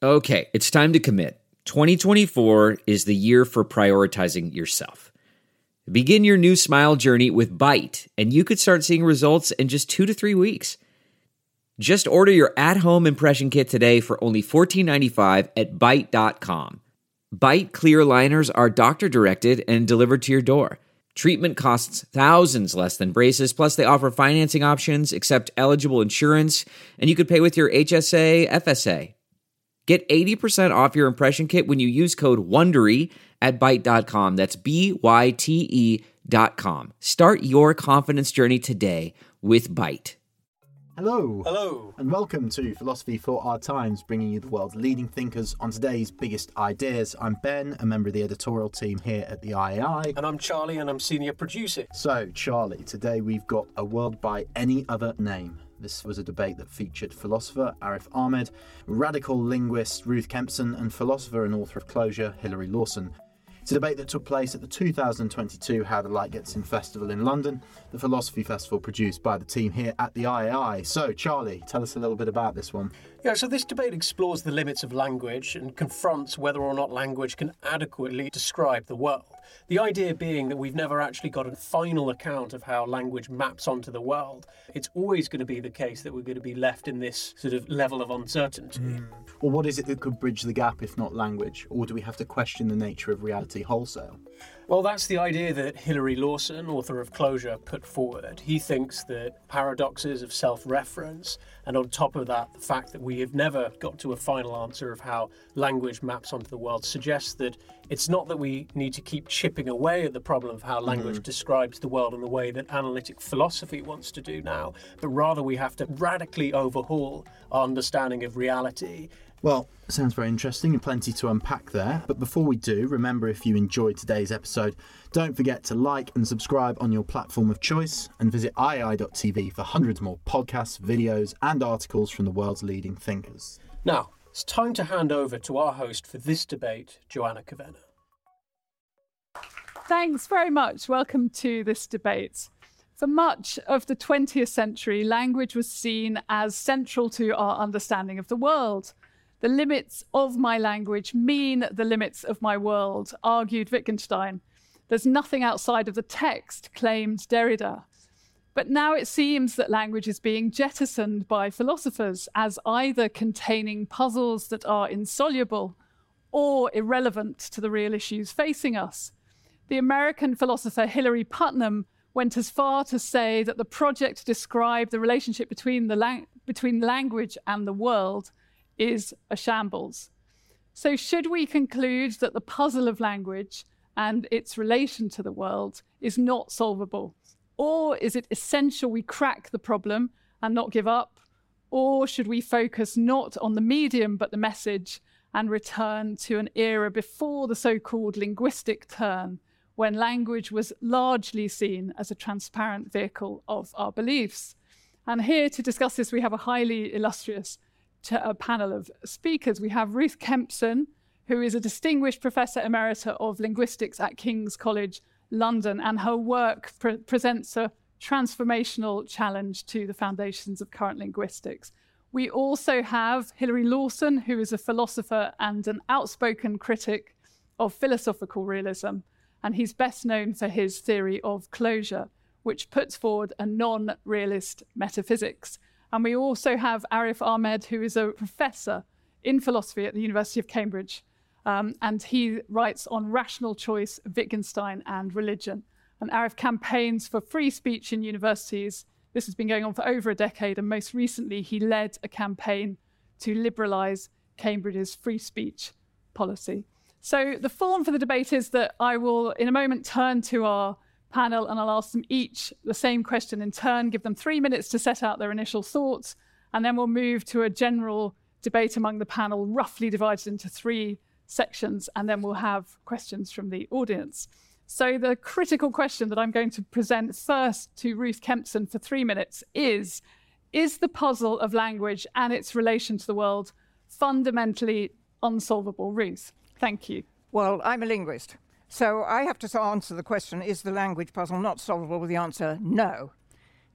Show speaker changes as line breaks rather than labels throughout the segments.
Okay, it's time to commit. 2024 is the year for prioritizing yourself. Begin your new smile journey with Byte, and you could start seeing results in just 2 to 3 weeks. Just order your at-home impression kit today for only $14.95 at Byte.com. Byte clear liners are doctor-directed and delivered to your door. Treatment costs thousands less than braces, plus they offer financing options, accept eligible insurance, and you could pay with your HSA, FSA. Get 80% off your impression kit when you use code WONDERY at Byte.com. That's BYTE.com. Start your confidence journey today with Byte.
Hello.
Hello.
And welcome to Philosophy for Our Times, bringing you the world's leading thinkers on today's biggest ideas. I'm Ben, a member of the editorial team here at the IAI.
And I'm Charlie, and I'm senior producer.
So, Charlie, today we've got a world by any other name. This was a debate that featured philosopher Arif Ahmed, radical linguist Ruth Kempson, and philosopher and author of Closure, Hilary Lawson. It's a debate that took place at the 2022 How the Light Gets In Festival in London, the philosophy festival produced by the team here at the IAI. So, Charlie, tell us a little bit about this one.
Yeah, so this debate explores the limits of language and confronts whether or not language can adequately describe the world. The idea being that we've never actually got a final account of how language maps onto the world. It's always going to be the case that we're going to be left in this sort of level of uncertainty.
Well, what is it that could bridge the gap if not language? Or do we have to question the nature of reality wholesale?
Well, that's the idea that Hilary Lawson, author of Closure, put forward. He thinks that paradoxes of self-reference, and on top of that, the fact that we have never got to a final answer of how language maps onto the world, suggests that it's not that we need to keep chipping away at the problem of how language describes the world in the way that analytic philosophy wants to do now, but rather we have to radically overhaul our understanding of reality.
Well, sounds very interesting and plenty to unpack there. But before we do, remember, if you enjoyed today's episode, don't forget to like and subscribe on your platform of choice, and visit iai.tv for hundreds more podcasts, videos and articles from the world's leading thinkers.
Now, it's time to hand over to our host for this debate, Joanna Kavenna.
Thanks very much. Welcome to this debate. For much of the 20th century, language was seen as central to our understanding of the world. The limits of my language mean the limits of my world, argued Wittgenstein. There's nothing outside of the text, claimed Derrida. But now it seems that language is being jettisoned by philosophers as either containing puzzles that are insoluble or irrelevant to the real issues facing us. The American philosopher Hilary Putnam went as far to say that the project to describe the relationship between language and the world is a shambles. So should we conclude that the puzzle of language and its relation to the world is not solvable? Or is it essential we crack the problem and not give up? Or should we focus not on the medium but the message and return to an era before the so-called linguistic turn, when language was largely seen as a transparent vehicle of our beliefs? And here to discuss this, we have a highly illustrious panel of speakers. We have Ruth Kempson, who is a distinguished Professor Emerita of Linguistics at King's College London, and her work presents a transformational challenge to the foundations of current linguistics. We also have Hilary Lawson, who is a philosopher and an outspoken critic of philosophical realism, and he's best known for his theory of closure, which puts forward a non-realist metaphysics. And we also have Arif Ahmed, who is a professor in philosophy at the University of Cambridge, and he writes on rational choice, Wittgenstein and religion. And Arif campaigns for free speech in universities. This has been going on for over a decade, and most recently he led a campaign to liberalise Cambridge's free speech policy. So the form for the debate is that I will, in a moment, turn to our panel and I'll ask them each the same question in turn, give them 3 minutes to set out their initial thoughts, and then we'll move to a general debate among the panel, roughly divided into 3 sections, and then we'll have questions from the audience. So the critical question that I'm going to present first to Ruth Kempson for 3 minutes is the puzzle of language and its relation to the world fundamentally unsolvable? Ruth, thank you.
Well, I'm a linguist. So I have to answer the question, is the language puzzle not solvable, with the answer no.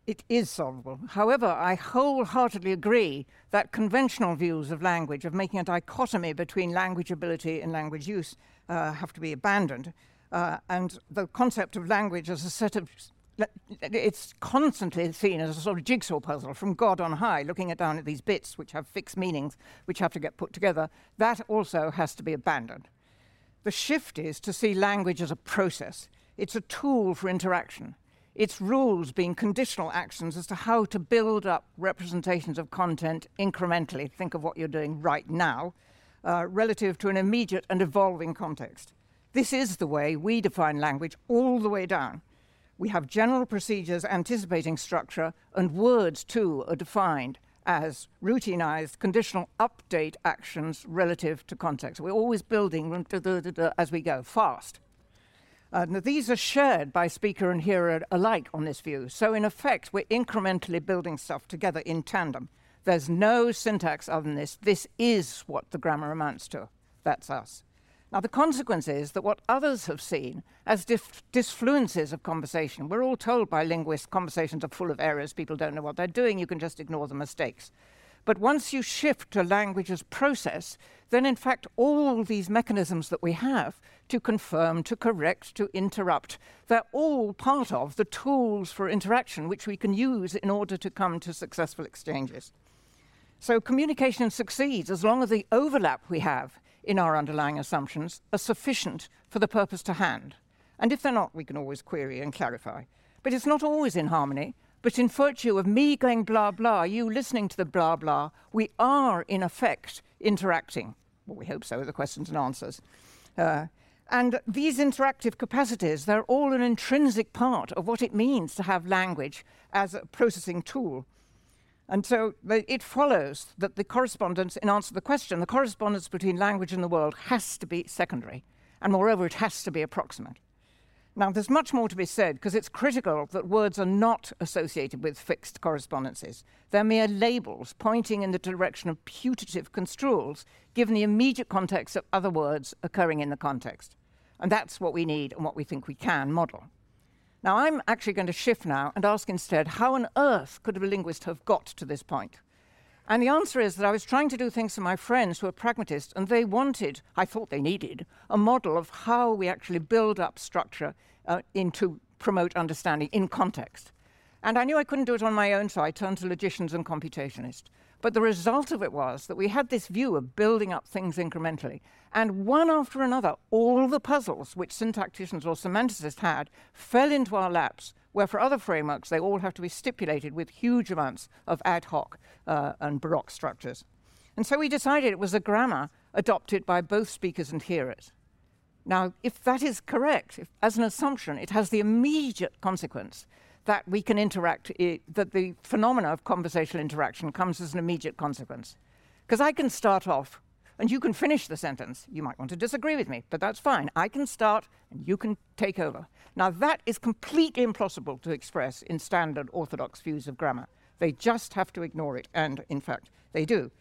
it is solvable. However, I wholeheartedly agree that conventional views of language, of making a dichotomy between language ability and language use, have to be abandoned. And the concept of language as a set of... It's constantly seen as a sort of jigsaw puzzle from God on high, looking down at these bits which have fixed meanings, which have to get put together. That also has to be abandoned. The shift is to see language as a process. It's a tool for interaction. Its rules being conditional actions as to how to build up representations of content incrementally. Think of what you're doing right now, relative to an immediate and evolving context. This is the way we define language all the way down. We have general procedures anticipating structure, and words, too, are defined as routinized, conditional update actions relative to context. We're always building as we go, fast. Now, these are shared by speaker and hearer alike on this view. So, in effect, we're incrementally building stuff together in tandem. There's no syntax other than this. This is what the grammar amounts to. That's us. Now, the consequence is that what others have seen as disfluences of conversation, we're all told by linguists conversations are full of errors, people don't know what they're doing, you can just ignore the mistakes. But once you shift to language as process, then in fact all these mechanisms that we have to confirm, to correct, to interrupt, they're all part of the tools for interaction which we can use in order to come to successful exchanges. So communication succeeds as long as the overlap we have in our underlying assumptions are sufficient for the purpose to hand. And if they're not, we can always query and clarify. But it's not always in harmony, but in virtue of me going blah, blah, you listening to the blah, blah, we are, in effect, interacting. Well, we hope so, the questions and answers. And these interactive capacities, they're all an intrinsic part of what it means to have language as a processing tool. And so it follows that the correspondence, in answer to the question, the correspondence between language and the world has to be secondary. And moreover, it has to be approximate. Now, there's much more to be said, because it's critical that words are not associated with fixed correspondences. They're mere labels pointing in the direction of putative construals, given the immediate context of other words occurring in the context. And that's what we need and what we think we can model. Now, I'm actually going to shift now and ask instead, how on earth could a linguist have got to this point? And the answer is that I was trying to do things for my friends who are pragmatists, and they wanted, I thought they needed, a model of how we actually build up structure to promote understanding in context. And I knew I couldn't do it on my own, so I turned to logicians and computationists. But the result of it was that we had this view of building up things incrementally. And one after another, all the puzzles which syntacticians or semanticists had fell into our laps, where for other frameworks, they all have to be stipulated with huge amounts of ad hoc and baroque structures. And so we decided it was a grammar adopted by both speakers and hearers. Now, if that is correct, as an assumption, it has the immediate consequence that we can interact, that the phenomena of conversational interaction comes as an immediate consequence. Because I can start off, and you can finish the sentence. You might want to disagree with me, but that's fine. I can start, and you can take over. Now, that is completely impossible to express in standard orthodox views of grammar. They just have to ignore it, and in fact, they do.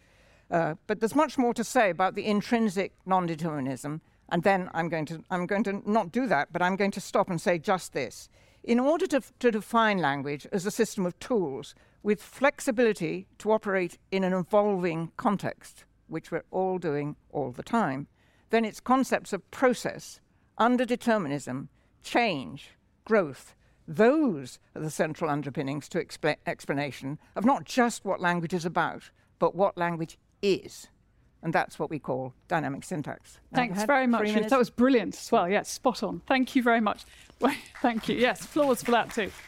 But there's much more to say about the intrinsic non-determinism, and then I'm going to not do that, but I'm going to stop and say just this. In order to define language as a system of tools with flexibility to operate in an evolving context, which we're all doing all the time, then its concepts of process, underdeterminism, change, growth, those are the central underpinnings to explanation of not just what language is about, but what language is. And that's what we call dynamic syntax.
Thanks very much. That was brilliant as well. Yes, spot on. Thank you very much. Well, thank you. Yes, applause for that too.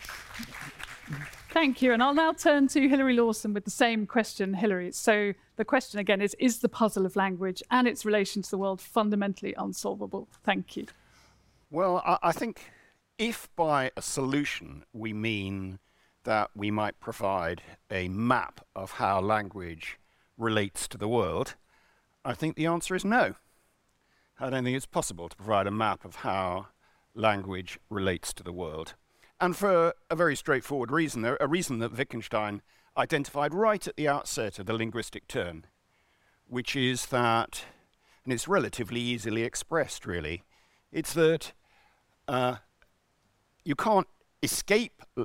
Thank you. And I'll now turn to Hilary Lawson with the same question, Hilary. So the question again is the puzzle of language and its relation to the world fundamentally unsolvable? Thank you.
Well, I think if by a solution we mean that we might provide a map of how language relates to the world, I think the answer is no. I don't think it's possible to provide a map of how language relates to the world. And for a very straightforward reason, a reason that Wittgenstein identified right at the outset of the linguistic turn, which is that, and it's relatively easily expressed really, it's that you can't escape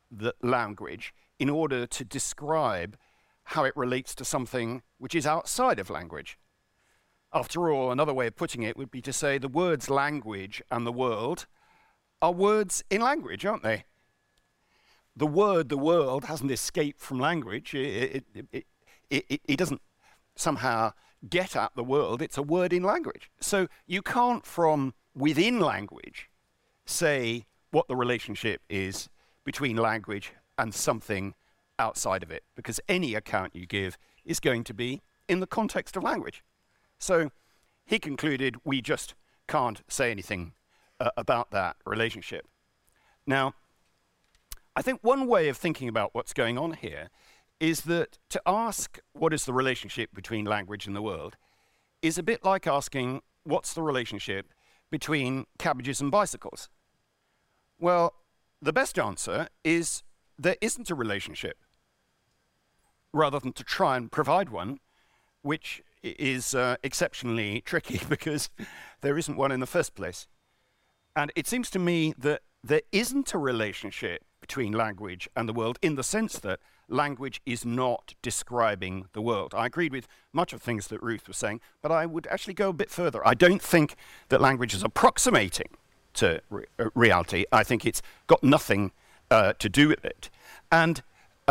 the language in order to describe how it relates to something which is outside of language. After all, another way of putting it would be to say the words language and the world are words in language, aren't they? The word, the world, hasn't escaped from language. It doesn't somehow get at the world. It's a word in language. So you can't, from within language, say what the relationship is between language and something outside of it, because any account you give is going to be in the context of language. So he concluded we just can't say anything about that relationship. Now, I think one way of thinking about what's going on here is that to ask what is the relationship between language and the world is a bit like asking what's the relationship between cabbages and bicycles. Well, the best answer is there isn't a relationship, rather than to try and provide one, which is exceptionally tricky because there isn't one in the first place. And it seems to me that there isn't a relationship between language and the world in the sense that language is not describing the world. I agreed with much of the things that Ruth was saying, but I would actually go a bit further. I don't think that language is approximating to reality. I think it's got nothing to do with it. And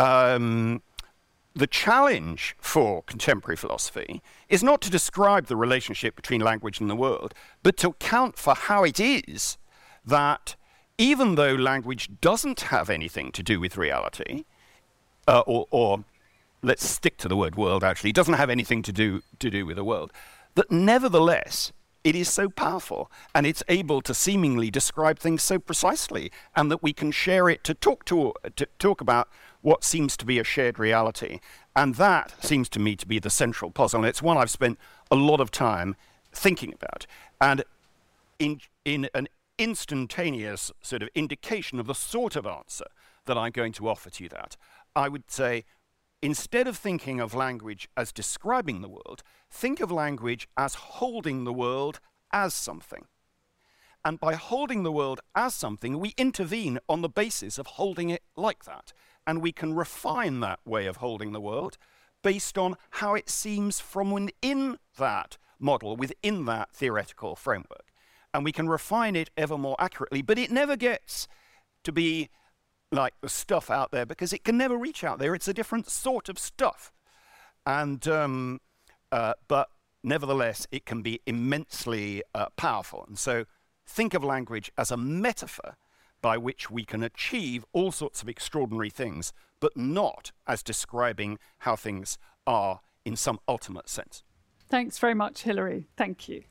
the challenge for contemporary philosophy is not to describe the relationship between language and the world, but to account for how it is that even though language doesn't have anything to do with reality, or let's stick to the word world actually, doesn't have anything to do with the world, that nevertheless it is so powerful and it's able to seemingly describe things so precisely, and that we can share it to talk about what seems to be a shared reality. And that seems to me to be the central puzzle, and it's one I've spent a lot of time thinking about. And in an instantaneous sort of indication of the sort of answer that I'm going to offer to you, that I would say, instead of thinking of language as describing the world, think of language as holding the world as something. And by holding the world as something, we intervene on the basis of holding it like that. And we can refine that way of holding the world based on how it seems from within that model, within that theoretical framework. And we can refine it ever more accurately, but it never gets to be like the stuff out there, because it can never reach out there. It's a different sort of stuff. And but nevertheless, it can be immensely powerful. And so think of language as a metaphor by which we can achieve all sorts of extraordinary things, but not as describing how things are in some ultimate sense.
Thanks very much, Hilary. Thank you.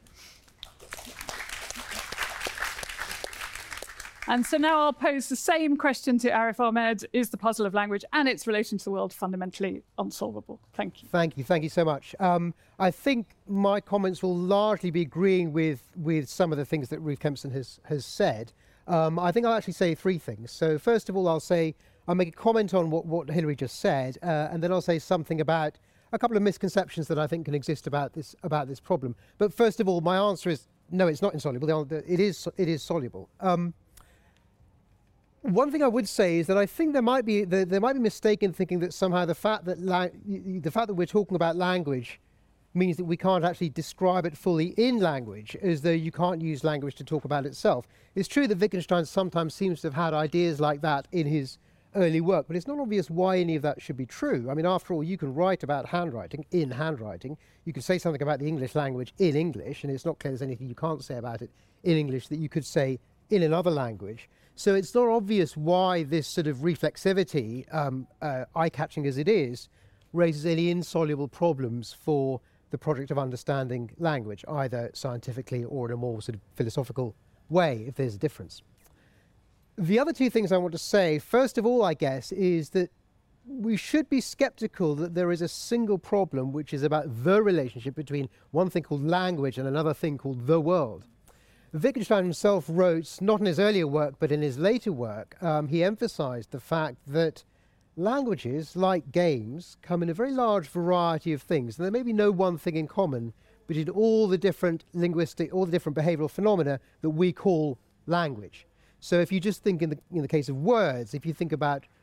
And so now I'll pose the same question to Arif Ahmed. Is the puzzle of language and its relation to the world fundamentally unsolvable? Thank you.
Thank you so much. I think my comments will largely be agreeing with some of the things that Ruth Kempson has said. I think I'll actually say three things. So first of all, I'll make a comment on what Hilary just said, and then I'll say something about a couple of misconceptions that I think can exist about this problem. But first of all, my answer is no, it's not insoluble. It is soluble. One thing I would say is that I think there might be mistaken thinking that somehow the fact that we're talking about language means that we can't actually describe it fully in language, as though you can't use language to talk about itself. It's true that Wittgenstein sometimes seems to have had ideas like that in his early work, but it's not obvious why any of that should be true. I mean, after all, you can write about handwriting in handwriting. You can say something about the English language in English, and it's not clear there's anything you can't say about it in English that you could say in another language. So it's not obvious why this sort of reflexivity, eye-catching as it is, raises any insoluble problems for the project of understanding language, either scientifically or in a more sort of philosophical way, if there's a difference. The other two things I want to say, first of all, I guess, is that we should be skeptical that there is a single problem which is about the relationship between one thing called language and another thing called the world. Wittgenstein himself wrote, not in his earlier work, but in his later work, he emphasized the fact that languages, like games, come in a very large variety of things. And there may be no one thing in common between all the different behavioral phenomena that we call language. So if you just think in the case of words, if you think about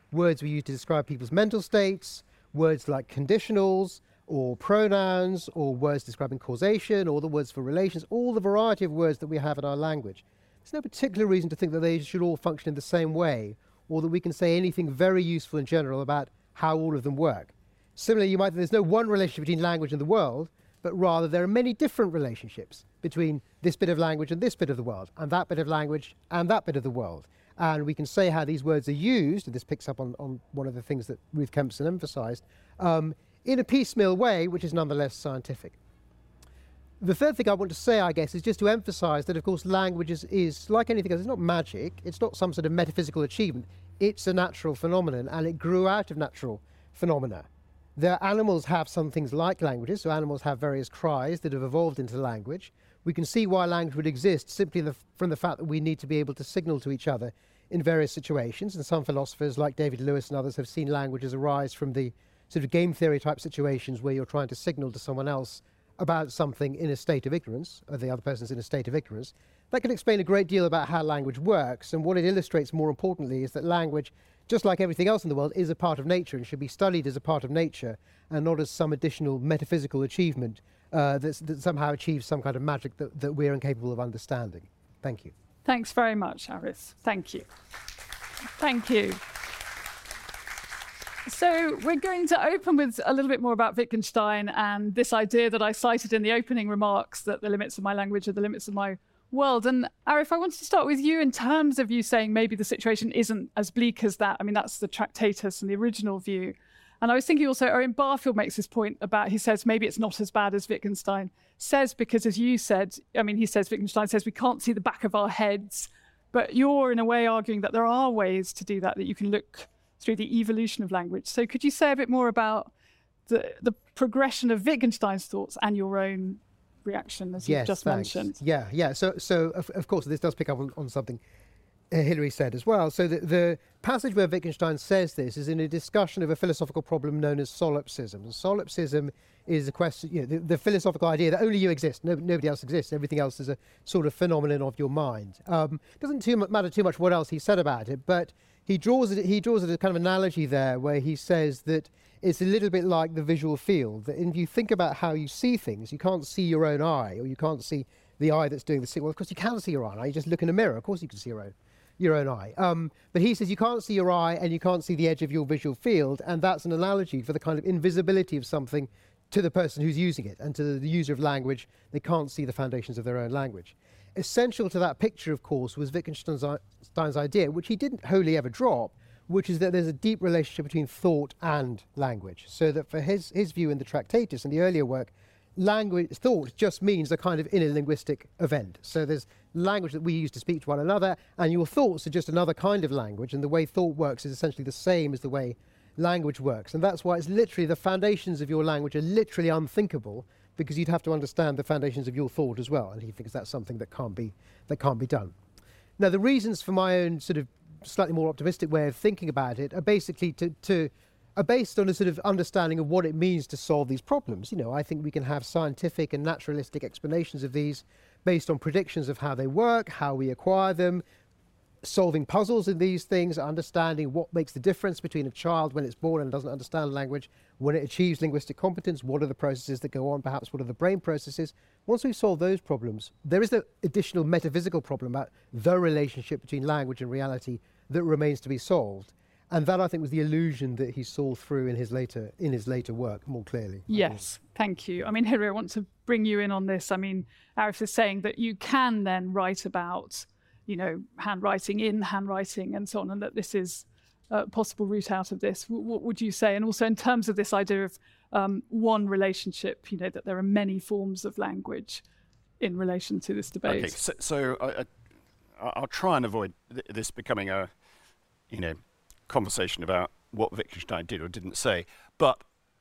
words we use to describe people's mental states, words like conditionals or pronouns, or words describing causation, or the words for relations, all the variety of words that we have in our language. There's no particular reason to think that they should all function in the same way, or that we can say anything very useful in general about how all of them work. Similarly, you might think there's no one relationship between language and the world, but rather there are many different relationships between this bit of language and this bit of the world, and that bit of language and that bit of the world. And we can say how these words are used, and this picks up on one of the things that Ruth Kempson emphasized, in a piecemeal way, which is nonetheless scientific. The third thing I want to say, I guess, is just to emphasize that, of course, language is like anything else. It's not magic. It's not some sort of metaphysical achievement. It's a natural phenomenon, and it grew out of natural phenomena. Animals have some things like languages, so animals have various cries that have evolved into language. We can see why language would exist simply from the fact that we need to be able to signal to each other in various situations, and some philosophers like David Lewis and others have seen languages arise from the sort of game theory type situations where you're trying to signal to someone else about something in a state of ignorance, or the other person's in a state of ignorance. That can explain a great deal about how language works, and what it illustrates more importantly is that language, just like everything else in the world, is a part of nature and should be studied as a part of nature and not as some additional metaphysical achievement that somehow achieves some kind of magic that we're incapable of understanding. Thank you.
Thanks very much, Arif. Thank you. Thank you. So we're going to open with a little bit more about Wittgenstein and this idea that I cited in the opening remarks, that the limits of my language are the limits of my world. And Arif, I wanted to start with you in terms of you saying maybe the situation isn't as bleak as that. I mean, that's the Tractatus and the original view. And I was thinking also, Owen Barfield makes this point about, he says, maybe it's not as bad as Wittgenstein says, because as you said, I mean, Wittgenstein says we can't see the back of our heads, but you're in a way arguing that there are ways to do that you can look through the evolution of language. So could you say a bit more about the progression of Wittgenstein's thoughts and your own reaction, as you've just mentioned?
Yeah. So of course, this does pick up on something Hilary said as well. So the passage where Wittgenstein says this is in a discussion of a philosophical problem known as solipsism. And solipsism is a question, the philosophical idea that only you exist, nobody else exists, everything else is a sort of phenomenon of your mind. Doesn't matter too much what else he said about it, but he draws it a kind of analogy there where he says that it's a little bit like the visual field, that if you think about how you see things, you can't see your own eye, or you can't see the eye that's doing the seeing. Well, of course you can see your own eye, you just look in a mirror, of course you can see your own eye. But he says you can't see your eye and you can't see the edge of your visual field, and that's an analogy for the kind of invisibility of something to the person who's using it, and to the user of language, they can't see the foundations of their own language. Essential to that picture, of course, was Wittgenstein's idea, which he didn't wholly ever drop, which is that there's a deep relationship between thought and language. So that for his view in the Tractatus and the earlier work, thought just means a kind of inner linguistic event. So there's language that we use to speak to one another, and your thoughts are just another kind of language, and the way thought works is essentially the same as the way language works. And that's why it's literally, the foundations of your language are literally unthinkable, because you'd have to understand the foundations of your thought as well. And he thinks that's something that can't be done. Now, the reasons for my own sort of slightly more optimistic way of thinking about it are basically are based on a sort of understanding of what it means to solve these problems. I think we can have scientific and naturalistic explanations of these based on predictions of how they work, how we acquire them, solving puzzles in these things, understanding what makes the difference between a child when it's born and doesn't understand language, when it achieves linguistic competence, what are the processes that go on, perhaps what are the brain processes. Once we've solved those problems, there is the additional metaphysical problem about the relationship between language and reality that remains to be solved. And that, I think, was the illusion that he saw through in his later work more clearly.
Yes, thank you. I mean, Hilary, I want to bring you in on this. I mean, Arif is saying that you can then write about, handwriting in handwriting and so on, and that this is a possible route out of this. What would you say? And also in terms of this idea of one relationship, that there are many forms of language in relation to this debate.
Okay, so I'll try and avoid this becoming a, conversation about what Wittgenstein did or didn't say, but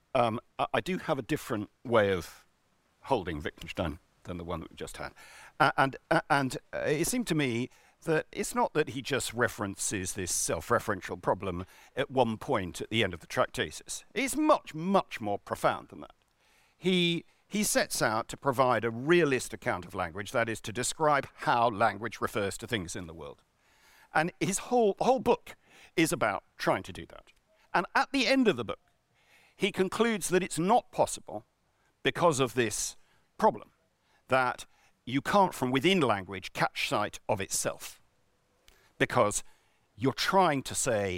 I do have a different way of holding Wittgenstein than the one that we just had, and it seemed to me that it's not that he just references this self-referential problem at one point at the end of the Tractatus. It's much, much more profound than that. He sets out to provide a realist account of language, that is, to describe how language refers to things in the world. And his whole book is about trying to do that. And at the end of the book, he concludes that it's not possible because of this problem, that you can't from within language catch sight of itself, because you're trying to say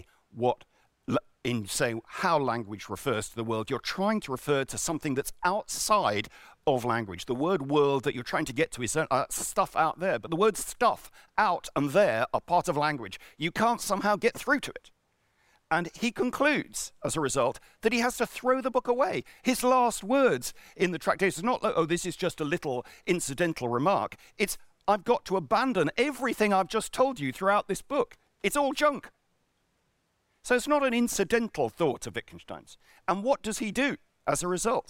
in saying how language refers to the world, you're trying to refer to something that's outside of language. The word world that you're trying to get to is stuff out there, but the words stuff, out and there are part of language. You can't somehow get through to it. And he concludes, as a result, that he has to throw the book away. His last words in the tractation is not like, oh, this is just a little incidental remark. It's, I've got to abandon everything I've just told you throughout this book. It's all junk. So it's not an incidental thought of Wittgenstein's. And what does he do as a result?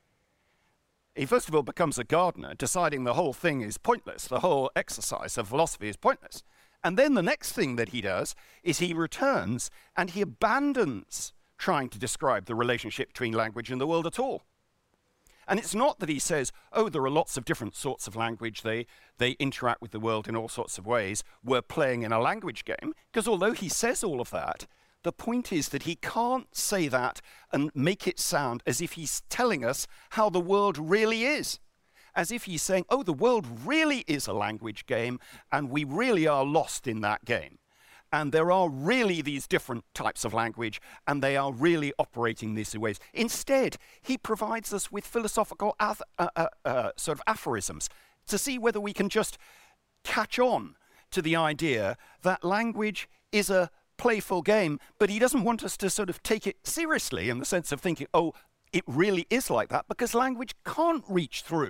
He first of all becomes a gardener, deciding the whole thing is pointless. The whole exercise of philosophy is pointless. And then the next thing that he does is he returns and he abandons trying to describe the relationship between language and the world at all. And it's not that he says, oh, there are lots of different sorts of language, they interact with the world in all sorts of ways, we're playing in a language game, because although he says all of that, the point is that he can't say that and make it sound as if he's telling us how the world really is. As if he's saying, oh, the world really is a language game, and we really are lost in that game. And there are really these different types of language, and they are really operating these ways. Instead, he provides us with philosophical sort of aphorisms to see whether we can just catch on to the idea that language is a playful game, but he doesn't want us to sort of take it seriously in the sense of thinking, oh, it really is like that, because language can't reach through.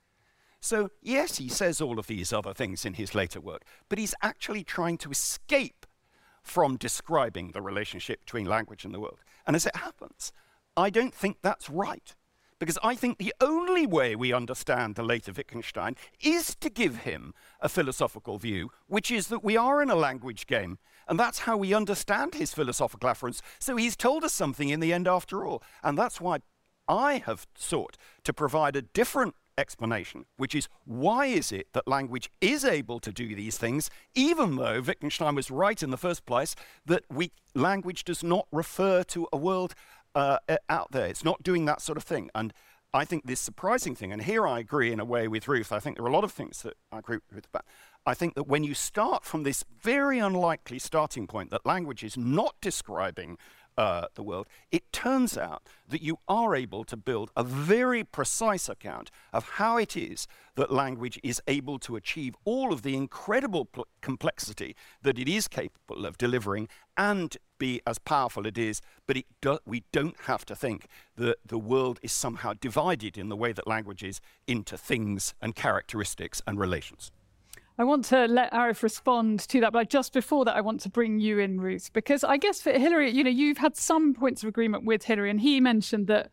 So, yes, he says all of these other things in his later work, but he's actually trying to escape from describing the relationship between language and the world. And as it happens, I don't think that's right, because I think the only way we understand the later Wittgenstein is to give him a philosophical view, which is that we are in a language game, and that's how we understand his philosophical afferents. So he's told us something in the end after all, and that's why I have sought to provide a different explanation, which is why is it that language is able to do these things, even though Wittgenstein was right in the first place that language does not refer to a world out there. It's not doing that sort of thing. And I think this surprising thing, and here I agree in a way with Ruth, I think there are a lot of things that I agree with about. I think that when you start from this very unlikely starting point that language is not describing the world, it turns out that you are able to build a very precise account of how it is that language is able to achieve all of the incredible complexity that it is capable of delivering and be as powerful it is, but we don't have to think that the world is somehow divided in the way that language is into things and characteristics and relations.
I want to let Arif respond to that, but just before that, I want to bring you in, Ruth, because I guess for Hilary, you've had some points of agreement with Hilary, and he mentioned that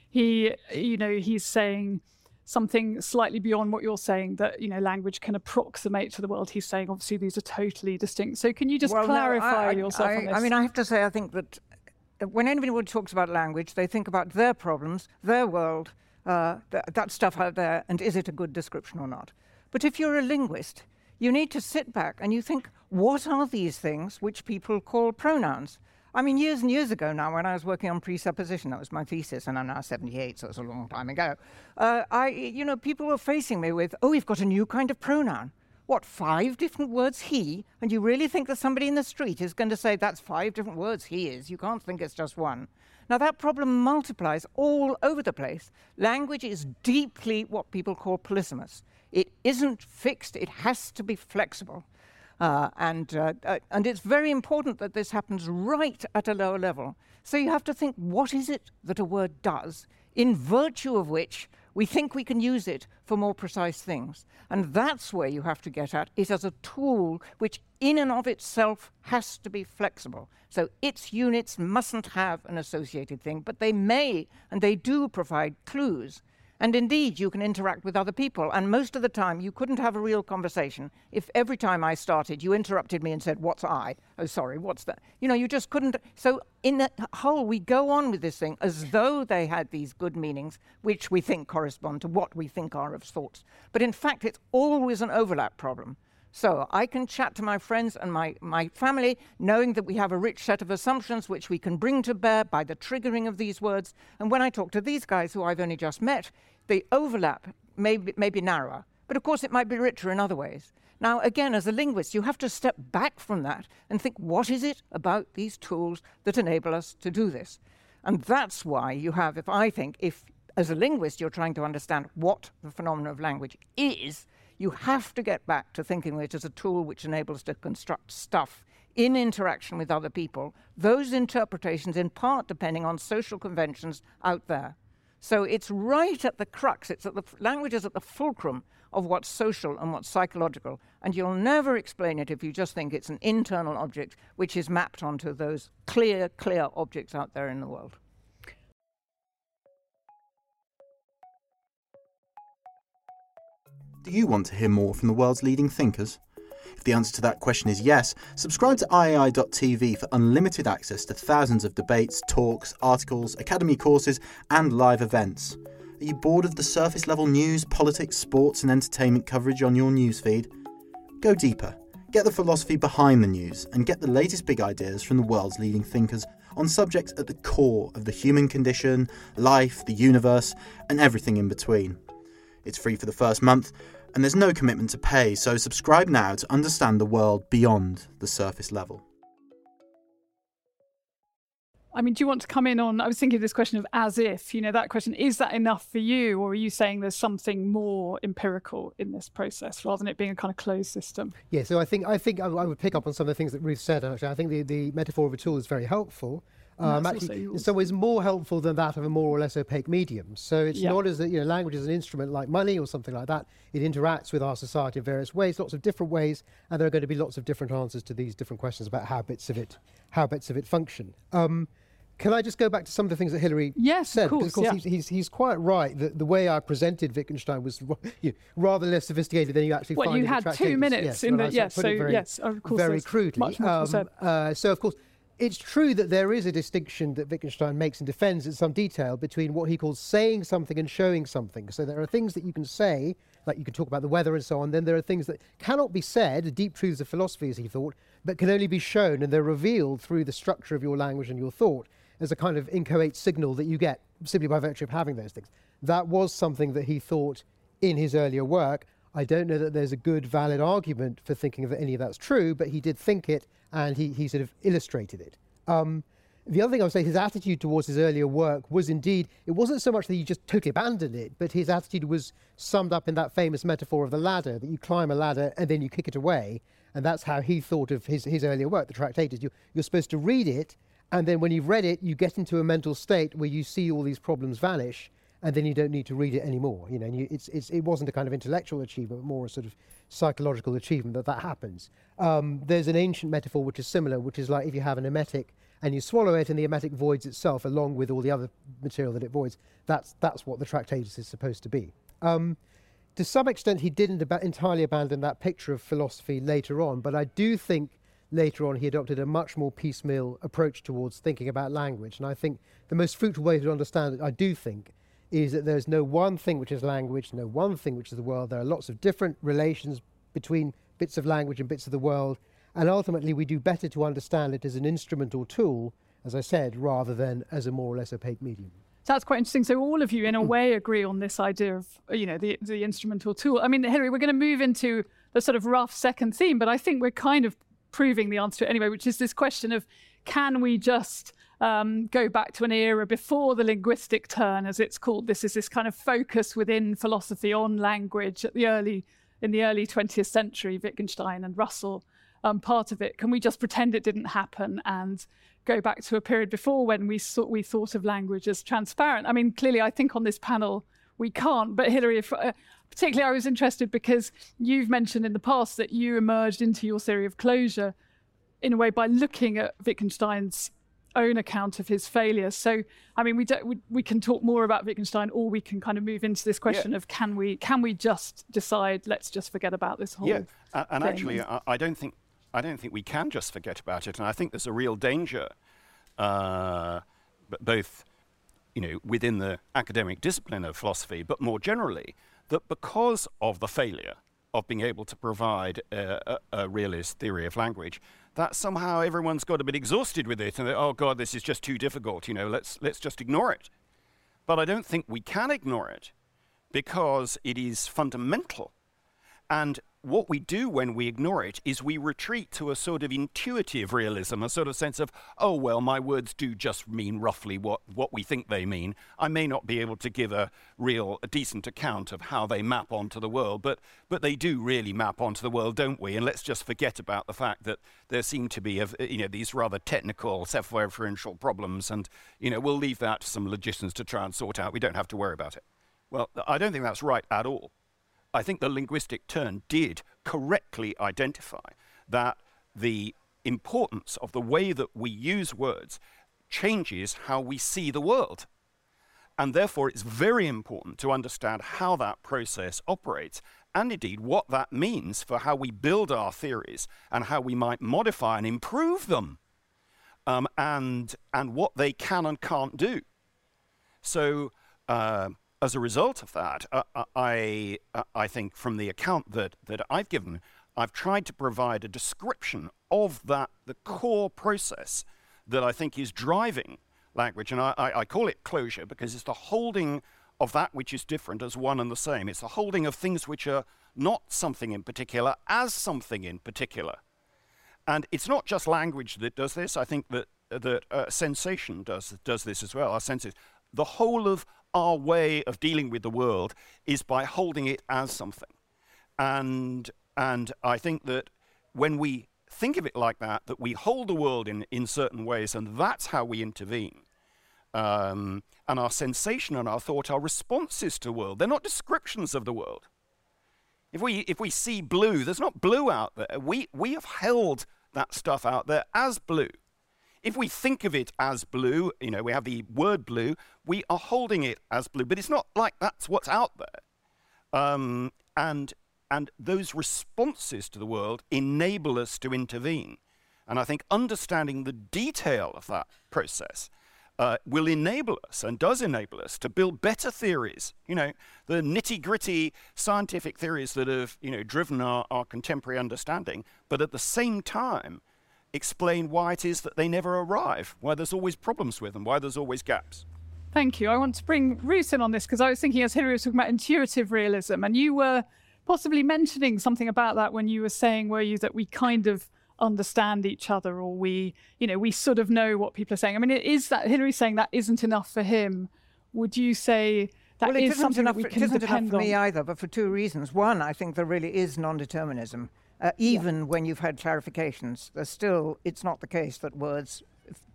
he's saying something slightly beyond what you're saying, that, language can approximate to the world. He's saying, obviously, these are totally distinct. So can you just clarify yourself on this?
I mean, I have to say, I think that when anybody talks about language, they think about their problems, their world, that stuff out there, and is it a good description or not? But if you're a linguist, you need to sit back and you think, what are these things which people call pronouns? I mean, years and years ago now, when I was working on presupposition, that was my thesis, and I'm now 78, so it's a long time ago, people were facing me with, oh, we've got a new kind of pronoun. What, 5 different words, he? And you really think that somebody in the street is going to say, that's 5 different words, he is? You can't think it's just one. Now, that problem multiplies all over the place. Language is deeply what people call polysemous. It isn't fixed. It has to be flexible. And it's very important that this happens right at a lower level. So you have to think, what is it that a word does, in virtue of which we think we can use it for more precise things? And that's where you have to get at it as a tool which in and of itself has to be flexible. So its units mustn't have an associated thing, but they may and they do provide clues. And indeed, you can interact with other people. And most of the time, you couldn't have a real conversation if every time I started, you interrupted me and said, what's I? Oh, sorry, what's that? You just couldn't. So in the whole, we go on with this thing as though they had these good meanings, which we think correspond to what we think are of thoughts. But in fact, it's always an overlap problem. So I can chat to my friends and my family, knowing that we have a rich set of assumptions which we can bring to bear by the triggering of these words. And when I talk to these guys who I've only just met, the overlap may be narrower. But of course, it might be richer in other ways. Now, again, as a linguist, you have to step back from that and think, what is it about these tools that enable us to do this? And that's why you have, if as a linguist you're trying to understand what the phenomenon of language is, you have to get back to thinking of it as a tool which enables us to construct stuff in interaction with other people, those interpretations in part depending on social conventions out there. So it's right at the crux, language is at the fulcrum of what's social and what's psychological, and you'll never explain it if you just think it's an internal object which is mapped onto those clear objects out there in the world.
Do you want to hear more from the world's leading thinkers? If the answer to that question is yes, subscribe to iai.tv for unlimited access to thousands of debates, talks, articles, academy courses, and live events. Are you bored of the surface level news, politics, sports, and entertainment coverage on your newsfeed? Go deeper. Get the philosophy behind the news and get the latest big ideas from the world's leading thinkers on subjects at the core of the human condition, life, the universe, and everything in between. It's free for the first month, and there's no commitment to pay, so subscribe now to understand the world beyond the surface level.
I mean, do you want to come in on, I was thinking of this question of as if, that question, is that enough for you? Or are you saying there's something more empirical in this process rather than it being a kind of closed system?
Yeah, so I think I would pick up on some of the things that Ruth said, actually. I think the metaphor of a tool is very helpful. Actually, in some ways more helpful than that of a more or less opaque medium. So it's not as language is an instrument like money or something like that. It interacts with our society in various ways, lots of different ways, and there are going to be lots of different answers to these different questions about how bits of it function. Can I just go back to some of the things that Hilary said?
Of course,
because of course he's quite right that the way I presented Wittgenstein was rather less sophisticated than you actually find.
Well, you had 2 minutes in the of course,
very crudely.
Much more said.
So of course. It's true that there is a distinction that Wittgenstein makes and defends in some detail between what he calls saying something and showing something. So there are things that you can say, like you can talk about the weather and so on. Then there are things that cannot be said, the deep truths of philosophy, as he thought, but can only be shown, and they're revealed through the structure of your language and your thought as a kind of inchoate signal that you get simply by virtue of having those things. That was something that he thought in his earlier work. I don't know that there's a good, valid argument for thinking that any of that's true, but he did think it, and he sort of illustrated it. The other thing I would say, his attitude towards his earlier work was indeed, it wasn't so much that he just totally abandoned it, but his attitude was summed up in that famous metaphor of the ladder, that you climb a ladder and then you kick it away. And that's how he thought of his earlier work, the Tractatus. You're supposed to read it, and then when you've read it, you get into a mental state where you see all these problems vanish, and then you don't need to read it anymore. It wasn't a kind of intellectual achievement, but more a sort of psychological achievement that happens. There's an ancient metaphor which is similar, which is like if you have an emetic and you swallow it and the emetic voids itself along with all the other material that it voids. That's what the Tractatus is supposed to be. To some extent, he didn't entirely abandon that picture of philosophy later on, but I do think later on he adopted a much more piecemeal approach towards thinking about language. And I think the most fruitful way to understand it, I do think, is that there's no one thing which is language, no one thing which is the world. There are lots of different relations between bits of language and bits of the world, and ultimately we do better to understand it as an instrument or tool, as I said, rather than as a more or less opaque medium.
So that's quite interesting. So all of you, in a way, agree on this idea of, the instrumental tool. I mean, Hilary, we're going to move into the sort of rough second theme, but I think we're kind of proving the answer to it anyway, which is this question of, can we just go back to an era before the linguistic turn, as it's called? This is this kind of focus within philosophy on language in the early 20th century, Wittgenstein and Russell, part of it. Can we just pretend it didn't happen and go back to a period before when we thought of language as transparent? I mean, clearly, I think on this panel we can't. But Hilary, particularly, I was interested because you've mentioned in the past that you emerged into your theory of closure in a way by looking at Wittgenstein's own account of his failures. So, I mean, we can talk more about Wittgenstein, or we can kind of move into this question of can we just decide, let's just forget about this whole
and
thing.
Actually, I don't think we can just forget about it, and I think there's a real danger, both within the academic discipline of philosophy, but more generally, that because of the failure of being able to provide a realist theory of language, that somehow everyone's got a bit exhausted with it and oh God, this is just too difficult, let's just ignore it. But I don't think we can ignore it because it is fundamental. And what we do when we ignore it is we retreat to a sort of intuitive realism, a sort of sense of, oh, well, my words do just mean roughly what we think they mean. I may not be able to give a decent account of how they map onto the world, but they do really map onto the world, don't we? And let's just forget about the fact that there seem to be these rather technical self-referential problems, and we'll leave that to some logicians to try and sort out. We don't have to worry about it. Well, I don't think that's right at all. I think the linguistic turn did correctly identify that the importance of the way that we use words changes how we see the world. And therefore, it's very important to understand how that process operates and indeed what that means for how we build our theories and how we might modify and improve them, and what they can and can't do. So, as a result of that, I think from the account that I've given, I've tried to provide a description of the core process that I think is driving language. And I call it closure because it's the holding of that which is different as one and the same. It's the holding of things which are not something in particular as something in particular. And it's not just language that does this. I think that sensation does this as well. Our senses. The whole of our way of dealing with the world is by holding it as something. And I think that when we think of it like that we hold the world in certain ways, and that's how we intervene. And our sensation and our thought are responses to the world. They're not descriptions of the world. If we see blue, there's not blue out there. We have held that stuff out there as blue. If we think of it as blue, we have the word blue, we are holding it as blue, but it's not like that's what's out there. And those responses to the world enable us to intervene. And I think understanding the detail of that process will enable us and does enable us to build better theories. The nitty-gritty scientific theories that have, driven our contemporary understanding, but at the same time, explain why it is that they never arrive, why there's always problems with them, why there's always gaps.
Thank you. I want to bring Ruth in on this because I was thinking as Hilary was talking about intuitive realism, and you were possibly mentioning something about that when you were saying, were you, that we kind of understand each other, or we sort of know what people are saying. I mean, is that Hilary saying that isn't enough for him? Would you say that is something that we can depend on?
It isn't enough for me either, but for two reasons. One, I think there really is non-determinism. Even when you've had clarifications, it's not the case that words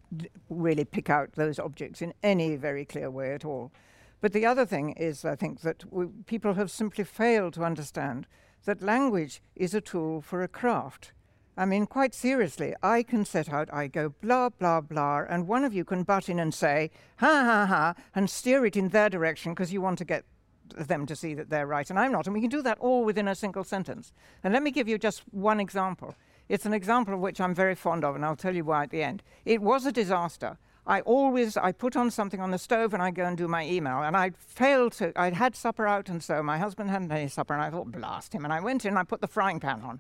really pick out those objects in any very clear way at all. But the other thing is, I think, that people have simply failed to understand that language is a tool for a craft. I mean, quite seriously, I can set out, I go blah, blah, blah, and one of you can butt in and say, ha, ha, ha, and steer it in their direction because you want to get them to see that they're right and I'm not. And we can do that all within a single sentence. And let me give you just one example. It's an example of which I'm very fond of, and I'll tell you why at the end. It was a disaster. I put on something on the stove and I go and do my email, and I'd had supper out, and so my husband hadn't any supper, and I thought, blast him. And I went in and I put the frying pan on.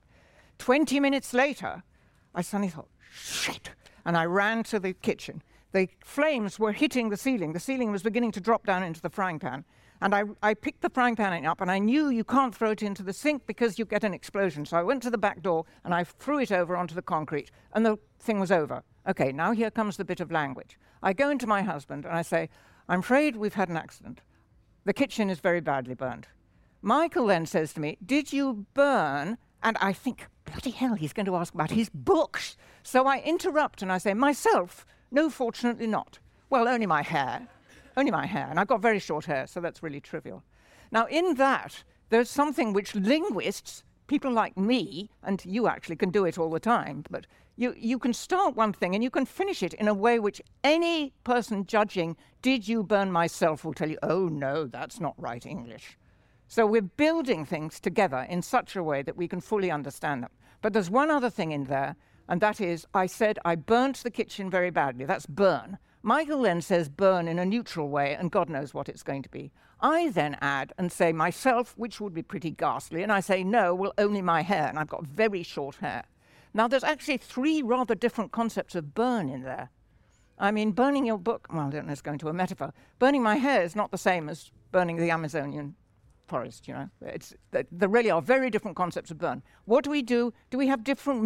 20 minutes later, I suddenly thought, shit. And I ran to the kitchen. The flames were hitting the ceiling. The ceiling was beginning to drop down into the frying pan. And I picked the frying pan up, and I knew you can't throw it into the sink because you get an explosion. So I went to the back door, and I threw it over onto the concrete, and the thing was over. Okay, now here comes the bit of language. I go into my husband, and I say, I'm afraid we've had an accident. The kitchen is very badly burned. Michael then says to me, did you burn? And I think, bloody hell, he's going to ask about his books. So I interrupt, and I say, myself? No, fortunately not. Well, only my hair. Only my hair, and I've got very short hair, so that's really trivial. Now, in that, there's something which linguists, people like me, and you actually can do it all the time, but you can start one thing and you can finish it in a way which any person judging, did you burn myself, will tell you, oh no, that's not right English. So we're building things together in such a way that we can fully understand them. But there's one other thing in there, and that is, I said I burnt the kitchen very badly. That's burn. Michael then says burn in a neutral way, and God knows what it's going to be. I then add and say myself, which would be pretty ghastly, and I say, no, well, only my hair, and I've got very short hair. Now, there's actually 3 rather different concepts of burn in there. I mean, burning your book, well, I don't know, it's going to a metaphor. Burning my hair is not the same as burning the Amazonian forest, you know. There really are very different concepts of burn. What do we do? Do we have different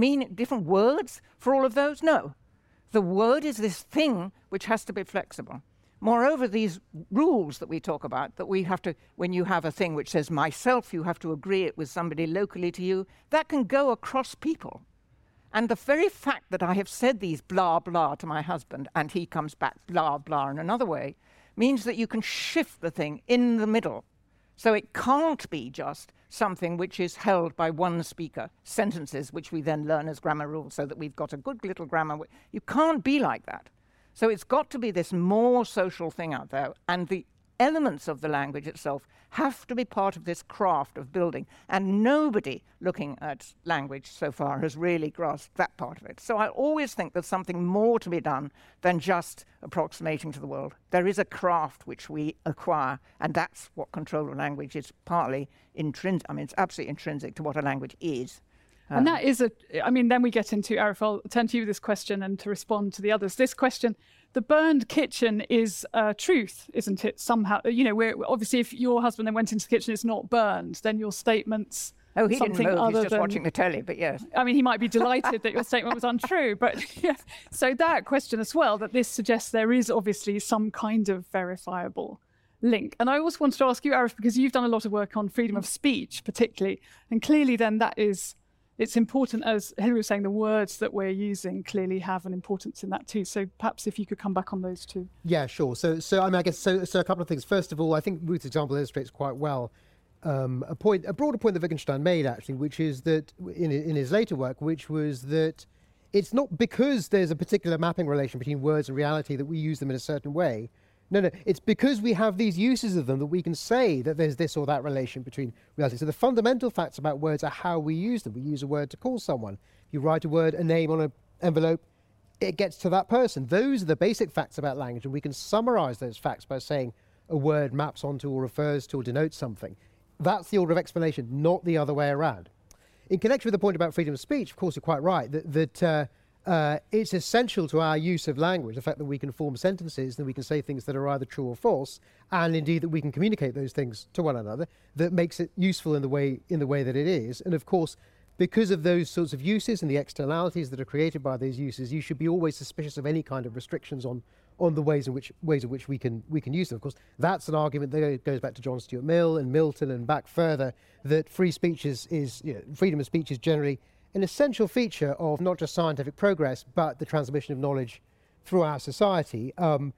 words for all of those? No. The word is this thing which has to be flexible. Moreover, these rules that we talk about, that we have to, when you have a thing which says myself, you have to agree it with somebody locally to you, that can go across people. And the very fact that I have said these blah, blah to my husband, and he comes back blah, blah in another way, means that you can shift the thing in the middle. So it can't be just something which is held by one speaker, sentences which we then learn as grammar rules so that we've got a good little grammar. You can't be like that. So it's got to be this more social thing out there, and the elements of the language itself have to be part of this craft of building. And nobody looking at language so far has really grasped that part of it. So I always think there's something more to be done than just approximating to the world. There is a craft which we acquire, and that's what control of language is partly intrinsic. I mean, it's absolutely intrinsic to what a language is.
And that is then we get into, Arif, I'll turn to you with this question and to respond to the others. This question, the burned kitchen is truth, isn't it? Somehow, you know, we're obviously if your husband then went into the kitchen, it's not burned, then your statement's
he
something
didn't move,
other
he's just
than
watching the telly, but yes.
I mean, he might be delighted that your statement was untrue, but yeah. So that question as well, that this suggests there is obviously some kind of verifiable link. And I also wanted to ask you, Arif, because you've done a lot of work on freedom of speech, particularly, and clearly then that is... It's important, as Hilary was saying, the words that we're using clearly have an importance in that too. So perhaps if you could come back on those two.
Yeah, sure. So I mean, I guess so a couple of things. First of all, I think Ruth's example illustrates quite well a broader point that Wittgenstein made, actually, which is that in his later work, which was that it's not because there's a particular mapping relation between words and reality that we use them in a certain way. No, it's because we have these uses of them that we can say that there's this or that relation between reality. So the fundamental facts about words are how we use them. We use a word to call someone. You write a name on an envelope, it gets to that person. Those are the basic facts about language, and we can summarize those facts by saying a word maps onto or refers to or denotes something. That's the order of explanation, not the other way around. In connection with the point about freedom of speech, of course, you're quite right, that it's essential to our use of language, the fact that we can form sentences, that we can say things that are either true or false, and indeed that we can communicate those things to one another, that makes it useful in the way that it is. And of course, because of those sorts of uses and the externalities that are created by those uses, you should be always suspicious of any kind of restrictions on the ways in which we can use them. Of course, that's an argument that goes back to John Stuart Mill and Milton and back further, that free speech freedom of speech is generally an essential feature of not just scientific progress, but the transmission of knowledge through our society,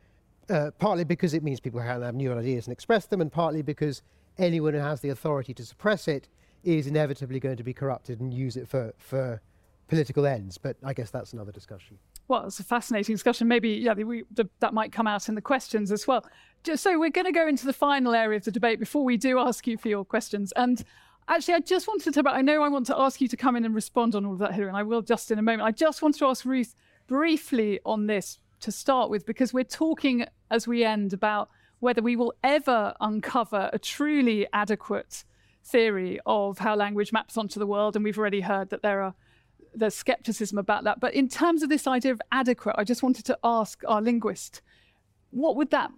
partly because it means people can have new ideas and express them, and partly because anyone who has the authority to suppress it is inevitably going to be corrupted and use it for political ends. But I guess that's another discussion.
Well, it's a fascinating discussion. Maybe that might come out in the questions as well. So we're going to go into the final area of the debate before we do ask you for your questions. And actually, I just wanted to, I know I want to ask you to come in and respond on all of that, Hilary, and I will just in a moment. I just wanted to ask Ruth briefly on this to start with, because we're talking as we end about whether we will ever uncover a truly adequate theory of how language maps onto the world. And we've already heard that there's skepticism about that. But in terms of this idea of adequate, I just wanted to ask our linguist, what would that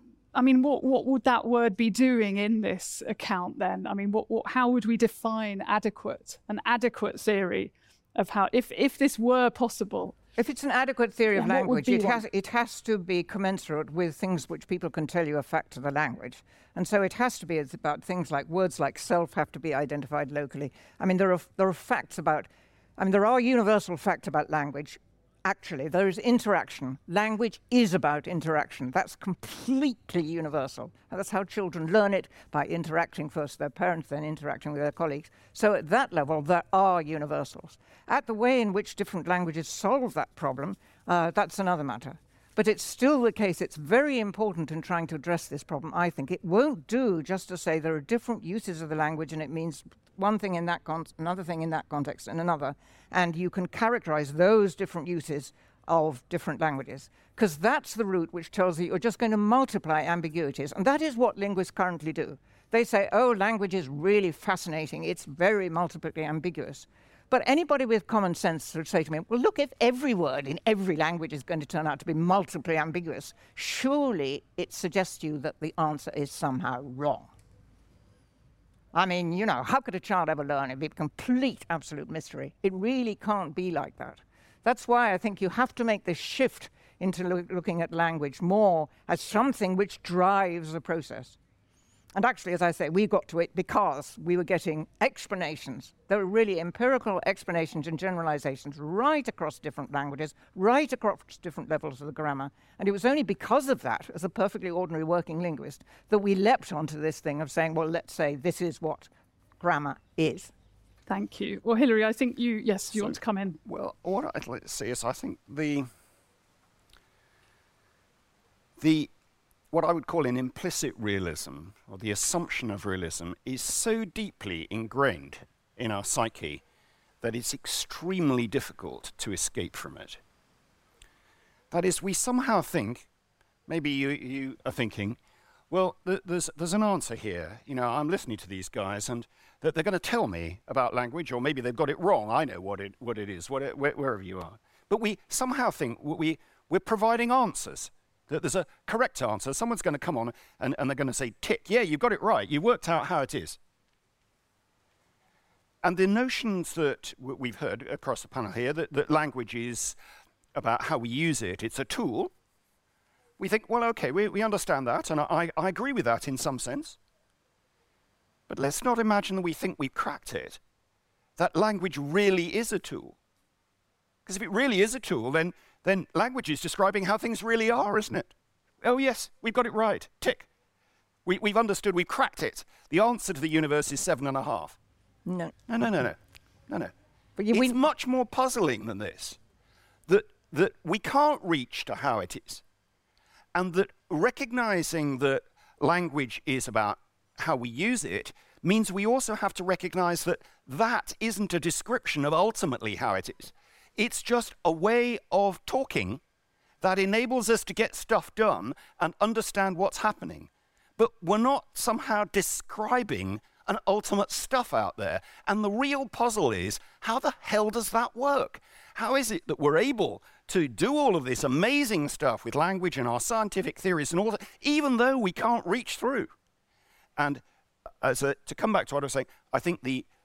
word be doing in this account then? I mean, how would we define an adequate theory of how, if this were possible?
If it's an adequate theory of language, it has to be commensurate with things which people can tell you are fact of the language. And so it has to be about things like words like self have to be identified locally. I mean, there are facts about, there are universal facts about language. Actually, there is interaction. Language is about interaction. That's completely universal. And that's how children learn it, by interacting first with their parents, then interacting with their colleagues. So at that level, there are universals. At the way in which different languages solve that problem, that's another matter. But it's still the case, it's very important in trying to address this problem, I think. It won't do just to say there are different uses of the language and it means one thing in that context, another thing in that context, and another. And you can characterize those different uses of different languages, because that's the route which tells you you're just going to multiply ambiguities. And that is what linguists currently do. They say, oh, language is really fascinating. It's very multiply ambiguous. But anybody with common sense would say to me, well, look, if every word in every language is going to turn out to be multiply ambiguous, surely it suggests to you that the answer is somehow wrong. I mean, you know, how could a child ever learn? It'd be a complete, absolute mystery. It really can't be like that. That's why I think you have to make this shift into looking at language more as something which drives the process. And actually, as I say, we got to it because we were getting explanations. There were really empirical explanations and generalizations right across different languages, right across different levels of the grammar. And it was only because of that, as a perfectly ordinary working linguist, that we leapt onto this thing of saying, well, let's say this is what grammar is.
Thank you. Well, Hilary, I think you want to come in.
Well, what I'd like to say is I think what I would call an implicit realism, or the assumption of realism, is so deeply ingrained in our psyche that it's extremely difficult to escape from it. That is, we somehow think, maybe you are thinking, well, there's an answer here. You know, I'm listening to these guys, and that they're going to tell me about language, or maybe they've got it wrong. I know what it is, wherever you are. But we somehow think we're providing answers, that there's a correct answer. Someone's going to come on and they're going to say, tick, yeah, you've got it right. You worked out how it is. And the notions that we've heard across the panel here, that language is about how we use it, it's a tool. We think, well, okay, we understand that, and I agree with that in some sense. But let's not imagine that we think we've cracked it. That language really is a tool. Because if it really is a tool, then language is describing how things really are, isn't it? Oh yes, we've got it right. Tick. We've understood, we've cracked it. The answer to the universe is 7.5. No. But it's much more puzzling than this. That we can't reach to how it is. And that recognizing that language is about how we use it means we also have to recognize that that isn't a description of ultimately how it is. It's just a way of talking that enables us to get stuff done and understand what's happening. But we're not somehow describing an ultimate stuff out there. And the real puzzle is, how the hell does that work? How is it that we're able to do all of this amazing stuff with language and our scientific theories and all that, even though we can't reach through? And to come back to what I was saying, I think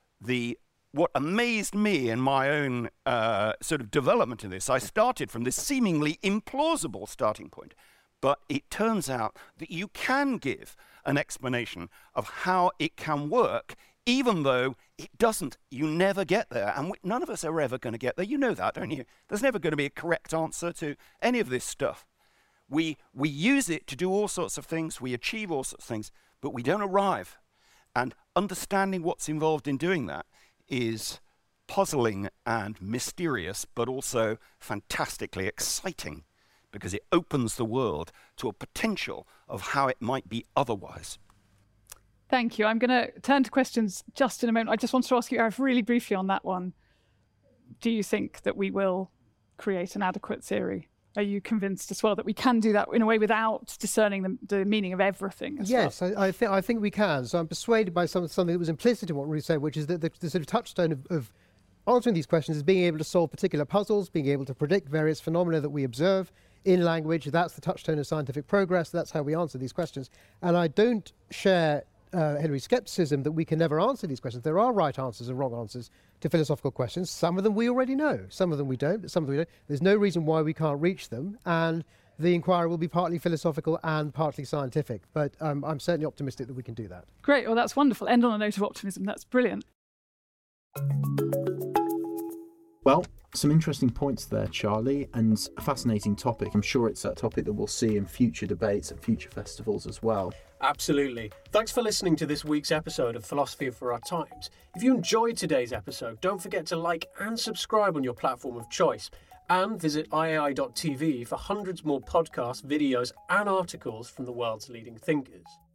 what amazed me in my own sort of development in this, I started from this seemingly implausible starting point. But it turns out that you can give an explanation of how it can work, even though it doesn't. You never get there. And none of us are ever going to get there. You know that, don't you? There's never going to be a correct answer to any of this stuff. We use it to do all sorts of things. We achieve all sorts of things. But we don't arrive. And understanding what's involved in doing that is puzzling and mysterious, but also fantastically exciting, because it opens the world to a potential of how it might be otherwise.
Thank you. I'm going to turn to questions just in a moment. I just wanted to ask you, Arif, really briefly on that one. Do you think that we will create an adequate theory? Are you convinced as well that we can do that in a way without discerning the meaning of everything as well?
Yes, I think we can. So I'm persuaded by something that was implicit in what Ruth said, which is that the sort of touchstone of answering these questions is being able to solve particular puzzles, being able to predict various phenomena that we observe in language. That's the touchstone of scientific progress. That's how we answer these questions. And I don't share Hilary's skepticism that we can never answer these questions. There are right answers and wrong answers to philosophical questions. Some of them we already know. Some of them we don't, but some of them we don't. There's no reason why we can't reach them. And the inquiry will be partly philosophical and partly scientific. But I'm certainly optimistic that we can do that.
Great. Well, that's wonderful. End on a note of optimism. That's brilliant.
Well, some interesting points there, Charlie, and a fascinating topic. I'm sure it's a topic that we'll see in future debates at future festivals as well.
Absolutely. Thanks for listening to this week's episode of Philosophy for Our Times. If you enjoyed today's episode, don't forget to like and subscribe on your platform of choice, and visit iai.tv for hundreds more podcasts, videos and articles from the world's leading thinkers.